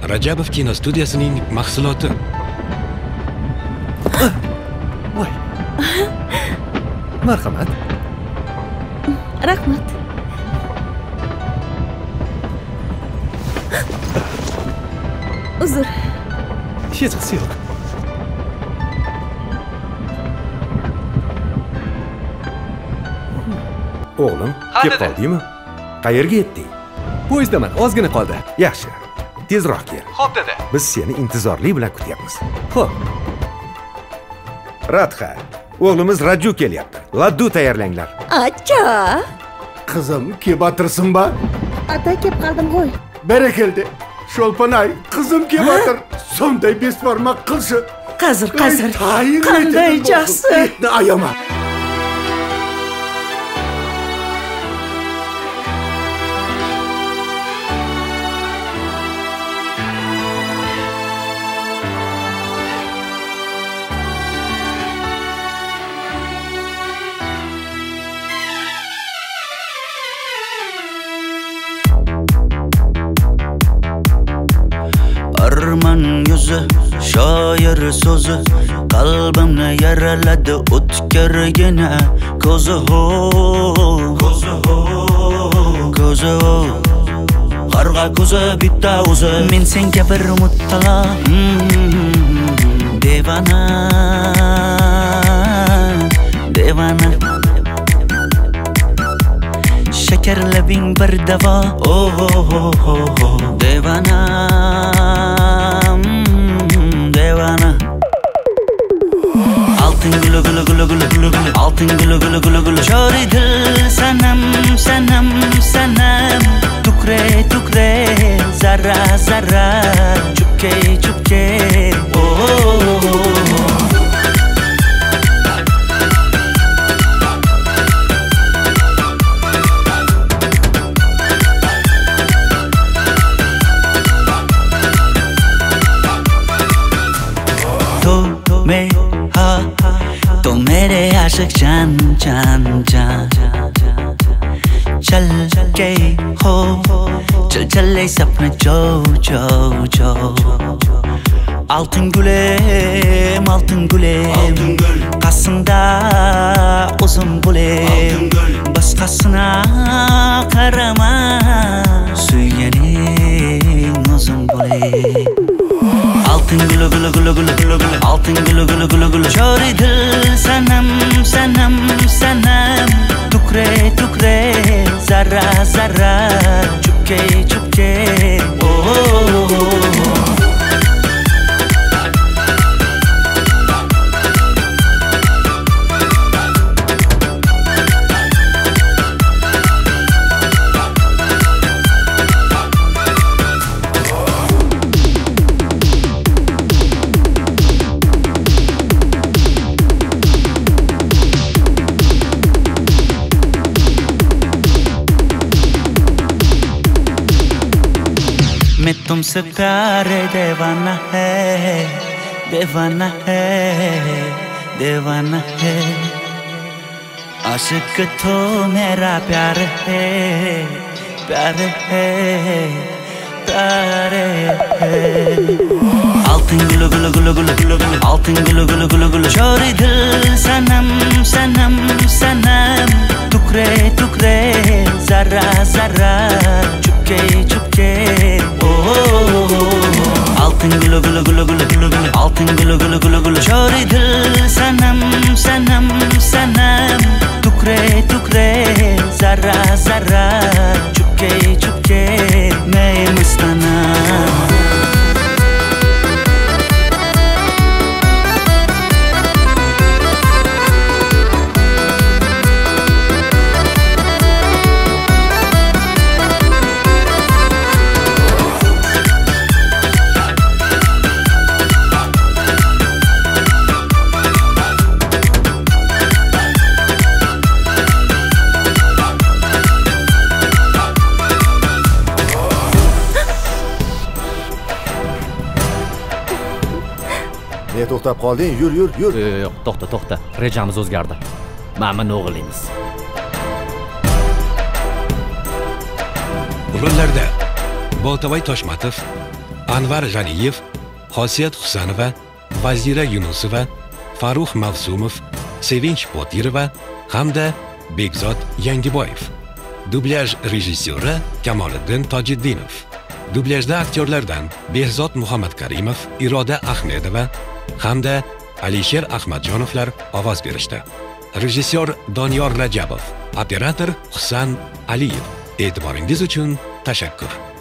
Rajabov kino studiyasining mahsuloti. Voy. Marhamat. Rahmat. Uzr. Hech yo'q. O'g'lim, kelib qoldingmi? Qayerga yetding? Poyezddaman, ozgina qoldi. Yaxshi. Tezroq kel. Xo'p, dada. Biz seni intizorlik bilan kutyapmiz. Xo'p. Radha, o'g'limiz Raju kelyapti. Laddu tayyorlanglar. Acha. Qizim, kebatirsinba? Ata kelib qoldim qo'y. Barakaldi. Sho'lpanay, qizim kebatir. Sonday besparmak qilshi. Qazir. Qanday yaxshi. Etni ayama. Arman yüzü, şair sözü, kalbimni yaraladı o'tkirgina ko'zi ho, qarg'a ko'zi bitta o'zi, men senga bir muttalo devona. Şeker labing bir davo, devona. Altın gülü altın gülü Şori dil sanam tukre zarra çupke तो मेरे आशिक जान चल के हो चल सपने जो altın gülüm qasında uzun gülüm başkasına qarama suyganing uzun gülüm altın gülü altın gülü şori dil sanam tukre zarra çupke मैं तुमसे प्यार दीवाना है आशिक तो मेरा प्यार है altın gülü altın gülü şori dil sanam tukre zarra çupke altın gülü altın gülü şori dil sanam tukre zarra çupke mustana Ne to'xtab qolding? Yur. Yo'q, to'xta. Rejamiz o'zgardi. Ma'min o'g'lingiz. O'rinlarda Boltavoy Toshmatov, Anvar G'aniyev, Xosiyat Husanova, Vazira Yunusova, Farruh Mavsumov, Sevinch Botirova hamda Bekzod Yangiboyev. Dublyaj rejissyori Kamoliddin Tojiddinov. Dublyajda aktyorlardan Behzod Muhammadkarimov, Iroda Ahmedova hamda Alisher Ahmadjonovlar ovoz berishdi. Rejissyor Doniyor Rajabov, operator Husan Aliyev. E'tiboringiz uchun tashakkur.